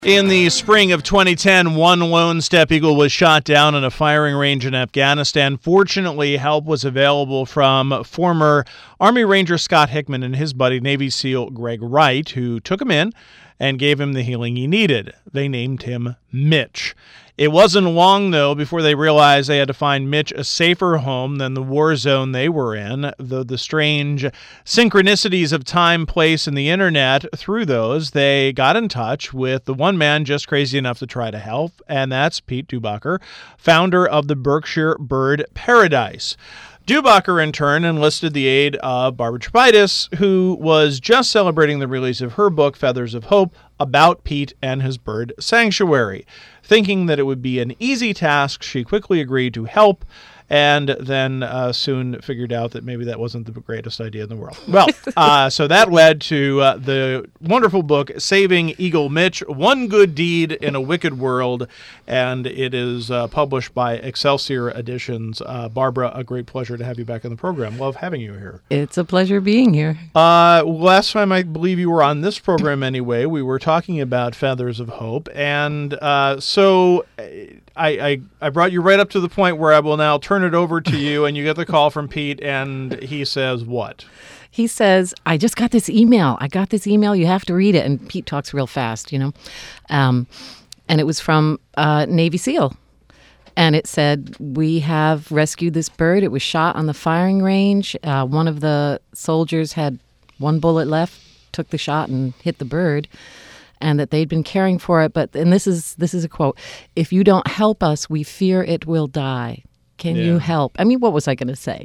In the spring of 2010, one lone steppe eagle was shot down on a firing range in Afghanistan. Fortunately, help was available from former Army Ranger Scott Hickman and his buddy Navy SEAL Greg Wright, who took him in and gave him the healing he needed. They named him Mitch. It wasn't long, though, before they realized they had to find Mitch a safer home than the war zone they were in. Though the strange synchronicities of time, place, and the internet, through those, they got in touch with the one man just crazy enough to try to help, and that's Pete Dubacher, founder of the Berkshire Bird Paradise. Dubacher, in turn, enlisted the aid of Barbara Trepidis, who was just celebrating the release of her book, Feathers of Hope, about Pete and his bird sanctuary. Thinking that it would be an easy task, she quickly agreed to help, and then soon figured out that maybe that wasn't the greatest idea in the world. Well, so that led to the wonderful book, Saving Eagle Mitch, One Good Deed in a Wicked World, and it is published by Excelsior Editions. Barbara, a great pleasure to have you back on the program. Love having you here. It's a pleasure being here. Last time I believe you were on this program anyway, we were talking about Feathers of Hope, and so I brought you right up to the point where I will now turn it over to you, and you get the call from Pete, and he says what? He says, I just got this email. You have to read it. And Pete talks real fast, and it was from Navy SEAL. And it said, we have rescued this bird. It was shot on the firing range. One of the soldiers had one bullet left, took the shot and hit the bird, and that they'd been caring for it. And this is a quote, if you don't help us, we fear it will die. Can you help? I mean, what was I going to say?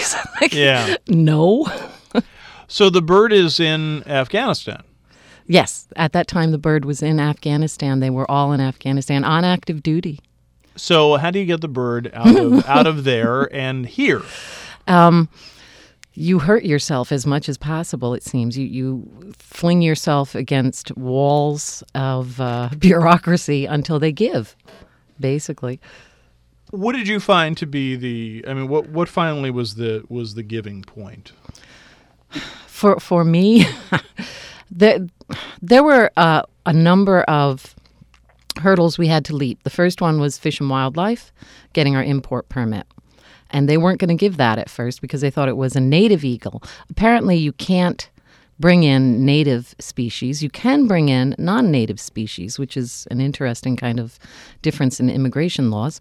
No. So the bird is in Afghanistan. Yes. At that time, the bird was in Afghanistan. They were all in Afghanistan on active duty. So how do you get the bird out of there and here? You hurt yourself as much as possible, it seems. You fling yourself against walls of bureaucracy until they give, basically. What did you find to be what finally was the giving point? For me, there were a number of hurdles we had to leap. The first one was Fish and Wildlife, getting our import permit. And they weren't going to give that at first because they thought it was a native eagle. Apparently, you can't bring in native species. You can bring in non-native species, which is an interesting kind of difference in immigration laws.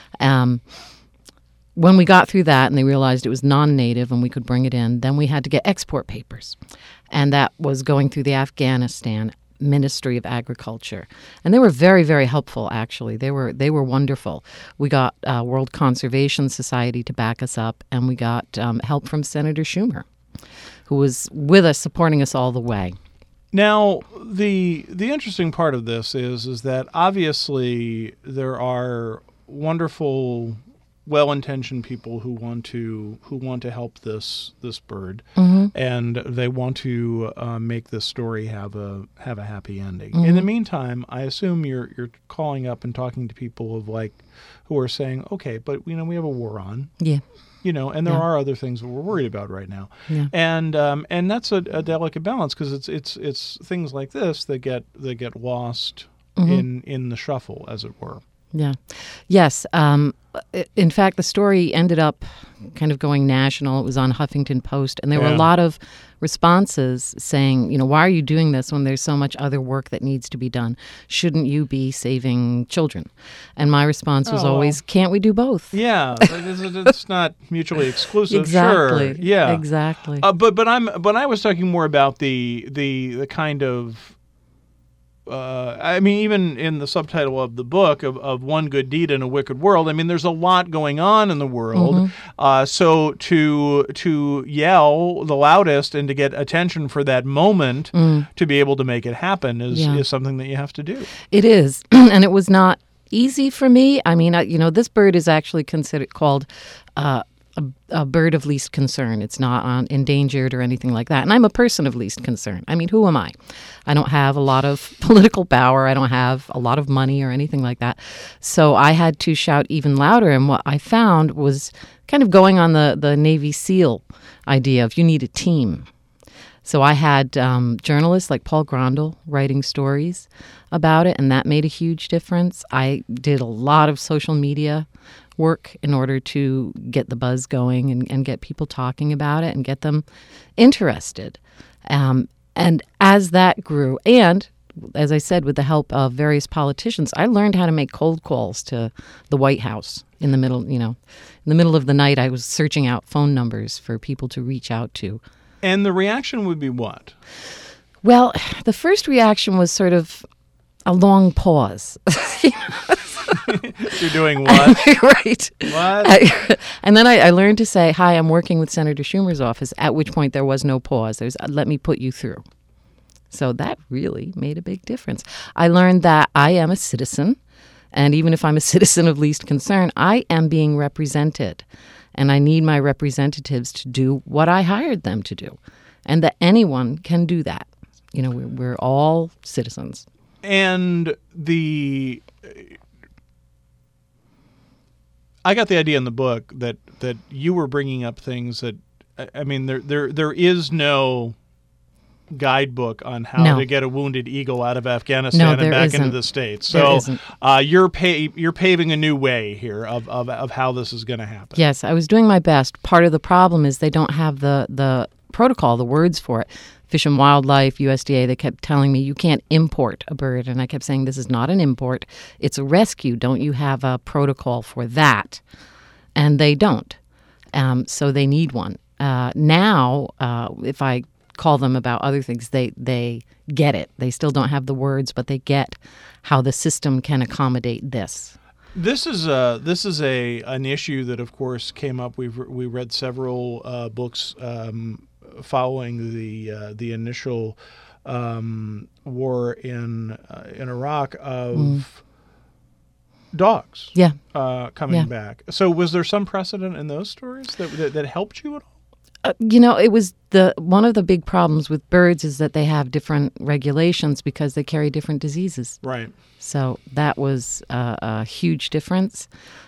When we got through that and they realized it was non-native and we could bring it in, then we had to get export papers. And that was going through the Afghanistan Ministry of Agriculture. And they were very, very helpful, actually. They were wonderful. We got World Conservation Society to back us up, and we got help from Senator Schumer, who was with us, supporting us all the way. Now, the interesting part of this is that obviously there are wonderful, well-intentioned people who want to help this bird, and they want to make this story have a happy ending. In the meantime, I assume you're calling up and talking to people who are saying, okay, but we have a war on, and there are other things that we're worried about right now, and that's a delicate balance because it's things like this that get lost in the shuffle, as it were. Yeah. Yes. In fact, the story ended up kind of going national. It was on Huffington Post, and there were a lot of responses saying, why are you doing this when there's so much other work that needs to be done? Shouldn't you be saving children? And my response was always, can't we do both? Yeah, it's not mutually exclusive. Exactly. Sure. Yeah. Exactly. But I was talking more about the kind of. Even in the subtitle of the book of One Good Deed in a Wicked World, there's a lot going on in the world. So to yell the loudest and to get attention for that moment to be able to make it happen is something that you have to do. It is. And it was not easy for me. This bird is actually called a bird of least concern. It's not endangered or anything like that. And I'm a person of least concern. Who am I? I don't have a lot of political power. I don't have a lot of money or anything like that. So I had to shout even louder. And what I found was kind of going on the Navy SEAL idea of you need a team. So I had journalists like Paul Grondel writing stories about it, and that made a huge difference. I did a lot of social media work in order to get the buzz going and get people talking about it and get them interested. And as that grew, and as I said, with the help of various politicians, I learned how to make cold calls to the White House in the middle, in the middle of the night. I was searching out phone numbers for people to reach out to. And the reaction would be what? Well, the first reaction was sort of a long pause. You're doing what? Right. What? And then I learned to say, hi, I'm working with Senator Schumer's office, at which point there was no pause. There's, let me put you through. So that really made a big difference. I learned that I am a citizen, and even if I'm a citizen of least concern, I am being represented, and I need my representatives to do what I hired them to do, and that anyone can do that. We're all citizens. And I got the idea in the book that you were bringing up things that, I mean, there is no guidebook on how to get a wounded eagle out of Afghanistan and back into the States. So you're paving a new way here of how this is going to happen. Yes, I was doing my best. Part of the problem is they don't have the protocol, the words for it. Fish and Wildlife, USDA, they kept telling me, you can't import a bird. And I kept saying, this is not an import. It's a rescue. Don't you have a protocol for that? And they don't. So they need one. Now, if I call them about other things, they get it. They still don't have the words, but they get how the system can accommodate this. This is an issue that, of course, came up. We read several books following the initial war in Iraq of dogs coming back. So was there some precedent in those stories that helped you at all? It was one of the big problems with birds is that they have different regulations because they carry different diseases. Right. So that was a huge difference.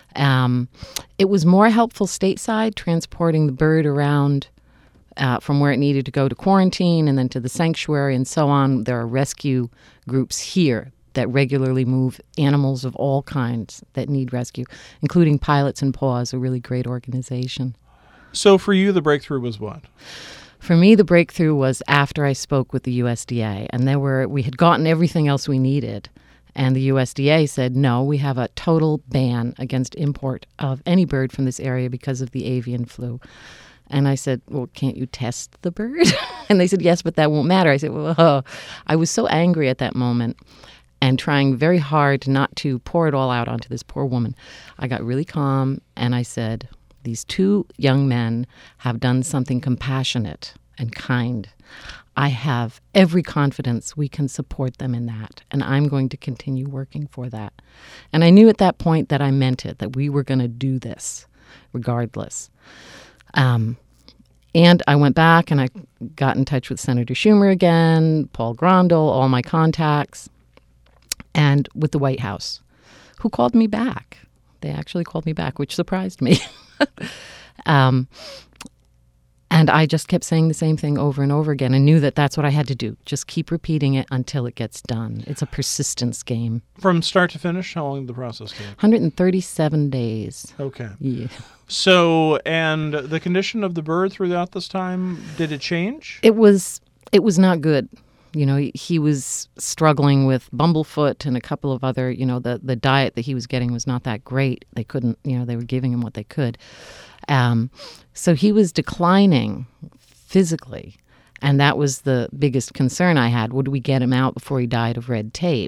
It was more helpful stateside, transporting the bird around from where it needed to go to quarantine and then to the sanctuary and so on. There are rescue groups here that regularly move animals of all kinds that need rescue, including Pilots and Paws, a really great organization. So for you, the breakthrough was what? For me, the breakthrough was after I spoke with the USDA, and we had gotten everything else we needed. And the USDA said, no, we have a total ban against import of any bird from this area because of the avian flu. And I said, well, can't you test the bird? And they said, yes, but that won't matter. I said, well, I was so angry at that moment and trying very hard not to pour it all out onto this poor woman. I got really calm, and I said, these two young men have done something compassionate and kind. I have every confidence we can support them in that, and I'm going to continue working for that. And I knew at that point that I meant it, that we were going to do this regardless. And I went back and I got in touch with Senator Schumer again, Paul Grondel, all my contacts, and with the White House, who called me back. They actually called me back, which surprised me. And I just kept saying the same thing over and over again. I knew that that's what I had to do. Just keep repeating it until it gets done. It's a persistence game. From start to finish, how long did the process take? 137 days. Okay. Yeah. So, and the condition of the bird throughout this time, did it change? It was not good. He was struggling with bumblefoot and a couple of other, the diet that he was getting was not that great. They couldn't, they were giving him what they could. So he was declining physically, and that was the biggest concern I had. Would we get him out before he died of red tape?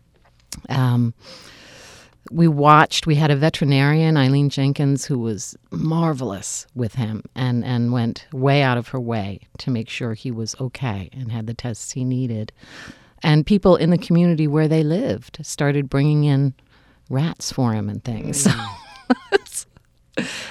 We had a veterinarian, Eileen Jenkins, who was marvelous with him and went way out of her way to make sure he was okay and had the tests he needed. And people in the community where they lived started bringing in rats for him and things.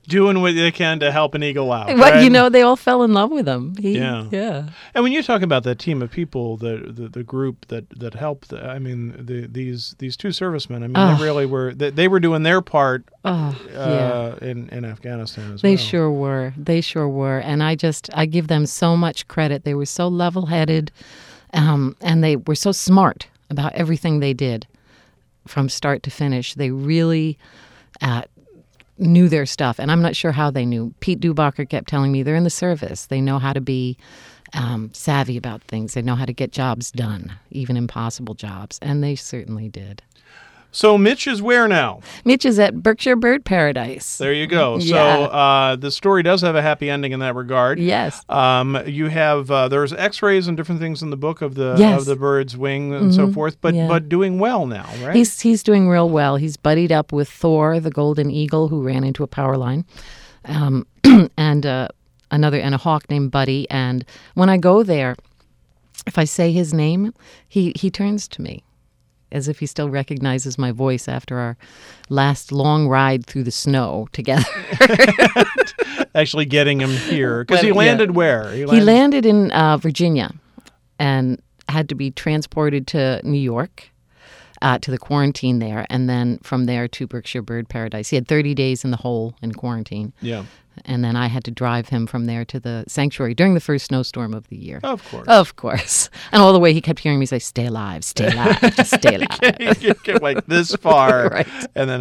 doing what they can to help an eagle out. Well, right? they all fell in love with him. Yeah. And when you talk about that team of people, the group that helped, these two servicemen, they really were. They were doing their part in Afghanistan as well. They sure were. They sure were. And I give them so much credit. They were so level-headed, and they were so smart about everything they did from start to finish. They really knew their stuff, and I'm not sure how they knew. Pete Dubacher kept telling me they're in the service. They know how to be savvy about things. They know how to get jobs done, even impossible jobs, and they certainly did. So Mitch is where now? Mitch is at Berkshire Bird Paradise. There you go. Yeah. So the story does have a happy ending in that regard. Yes. You have there's X-rays and different things in the book of the bird's wing and so forth, but doing well now, right? He's doing real well. He's buddied up with Thor, the golden eagle, who ran into a power line, and a hawk named Buddy. And when I go there, if I say his name, he turns to me, as if he still recognizes my voice after our last long ride through the snow together. Actually getting him here. Because he landed where? He landed in Virginia and had to be transported to New York, to the quarantine there, and then from there to Berkshire Bird Paradise. He had 30 days in the hole in quarantine. Yeah. And then I had to drive him from there to the sanctuary during the first snowstorm of the year. Of course. Of course. And all the way he kept hearing me say, "Stay alive, stay alive, just stay alive." You get like this far. Right. And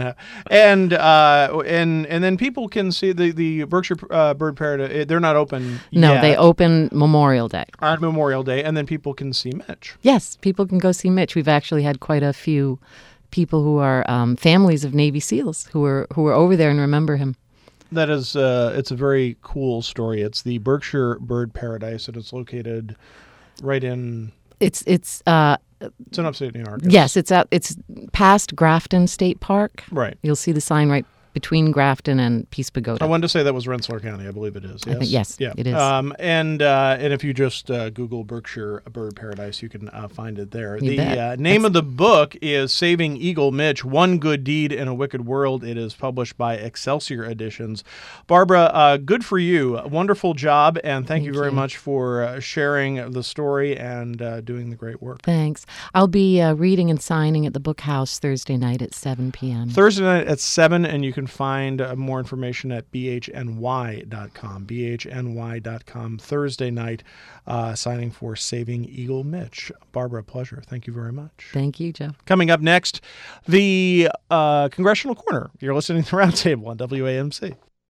then people can see the Berkshire Bird Paradise. They're not open No, yet. they open Memorial Day. On Memorial Day, and then people can see Mitch. Yes, people can go see Mitch. We've actually had quite a few people who are families of Navy SEALs who are over there and remember him. That is, it's a very cool story. It's the Berkshire Bird Paradise, and it's located right in. It's in upstate New York. Yes, it's past Grafton State Park. Right. You'll see the sign right between Grafton and Peace Pagoda. I wanted to say that was Rensselaer County. I believe it is. Yes. Yes, it is. And if you just Google Berkshire Bird Paradise, you can find it there. You bet. Name of the book is Saving Eagle Mitch, One Good Deed in a Wicked World. It is published by Excelsior Editions. Barbara, good for you. Wonderful job, and thank you very much for sharing the story and doing the great work. Thanks. I'll be reading and signing at the Book House Thursday night at 7 p.m. Thursday night at 7, and you can find more information at bhny.com. bhny.com. Thursday night, signing for Saving Eagle Mitch. Barbara, pleasure. Thank you very much. Thank you, Jeff. Coming up next, the Congressional Corner. You're listening to Roundtable on WAMC.